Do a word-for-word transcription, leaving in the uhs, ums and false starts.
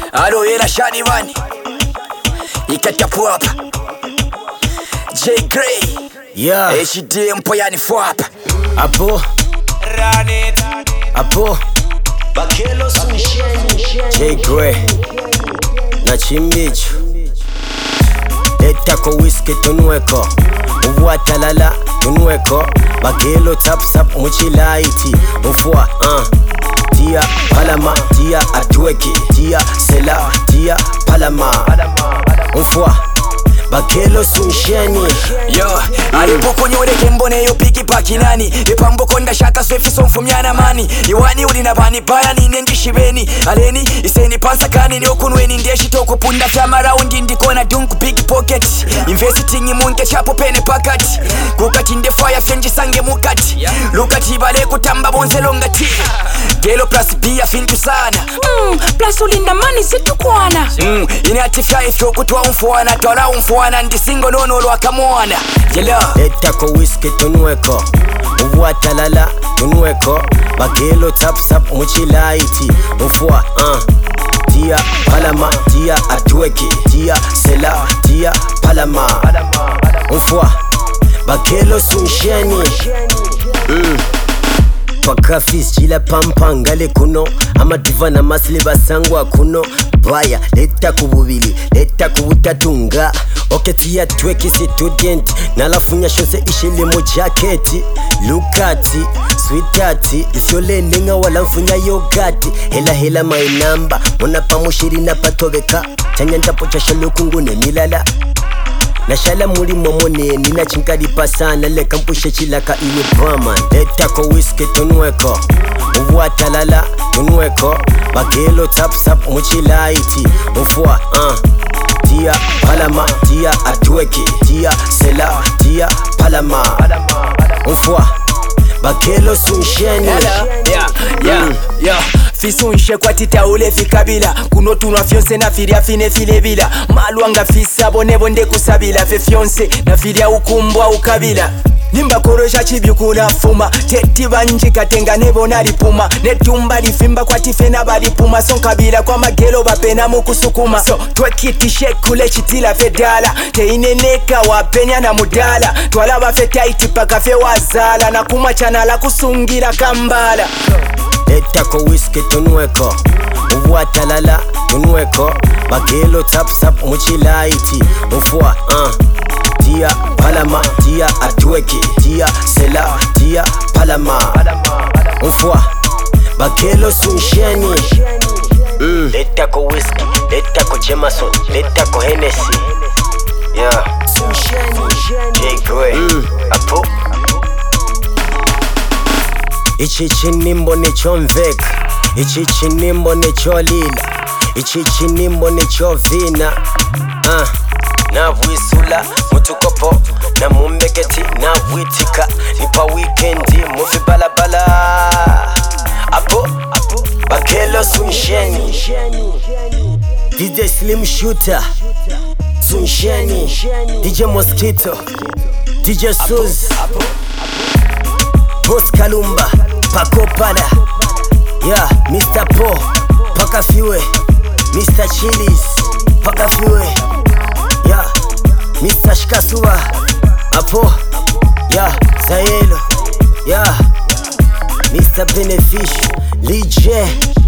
Alo era shani bani ikata pop J Gray yeah H D mpo yani fwap apo Ranit apo Bakelo sunsheni J Gray na chimbicho letako whisky tunweko uwatalala tunweko Bakelo tap tap muchilaiti mfwa uh Tia palama tia atweki tia sela tia palama mfwa Bakelo sunsheni yo alipo nyureke mbone yo piki pakinani ipambo konda shaka swefi somfu myana mani iwani uli na bani baya ni nendi shibeni aleni iseni pansa kani ni okunweni ndeshi toko punda fyama raundi ndikona dunku big pocket investing munke chapo pene pakati kukati nde fire fenji sange mukati lukati bale kutamba bonze longati gelo plus bia fintu sana mm, plus ulinda mani situkwana mm, ine atifya ifyo kutwa umfuana tola umfuana ndisingo nono lwakamwana yelo letako whisky tunweko uwatalala tunweko Bakelo tap tap muchilaiti mfwa uh tia palama tia atweki tia sela tia palama mfwa Bakelo sunsheni mm. Pakafis chila pampangale kuno amatuva na masile basangwa kuno baya leta kububili leta kubutatunga oketia tweki student nalafunya shose ishile mu jacket lukati sweetati ifyole nenga wala mfunya yogati hela hela my number mona pamushiri na patobeka chanya ndapo chasha lokungune milala nashala muri momone nina chinkali pasana le kampushe chilaka iwe brahman letako whisky tunweko uwatalala tunweko Bakelo tap tap muchilaiti mfwa uh tia palama tia atweki tia sela tia palama mfwa Bakelo sunsheni yeah yeah mm. yeah Fisunshe kwa tita ule fikabila kuno tunwa fyonse na filia fine file bila maluanga fisa bone bonde kusabila fe fyonse na filia ukumbwa ukabila nimba korosha chibyukula fuma teti banji katenga nebo nalipuma netumba lifimba kwa tifena balipuma sonkabila kwa magelo bapena mukusukuma so twekiti shekule chitila fedala teineneka wapenya na mudala twalaba fetaiti paka fe wazala na kuma chanala kusungira kambala letako whisky tunweko uwatalala tunweko Bakelo tap tap muchilaiti mfwa uh tia palama tia atweki tia sela tia palama mfwa Bakelo sunsheni mm. letako whisky letako Jameson letako Hennessy yeah sunsheni J Gray mm. apo ichi chinimbo nechomveka ichi chinimbo necholila ichi chinimbo nechovina uh. navwisula mutukopo na mumbeketi navwitika nipa weekendi mufi balabala apo apo Bakelo sunsheni D J Slim Shooter sunsheni D J Mosquito D J Suz Boss Kalumba Pako Pada yeah Mister Po Paka Fiwe Mister Chili's Paka Fiwe yeah Mister Shkasuwa apo yeah Zayelo yeah Mister Benefish Lee J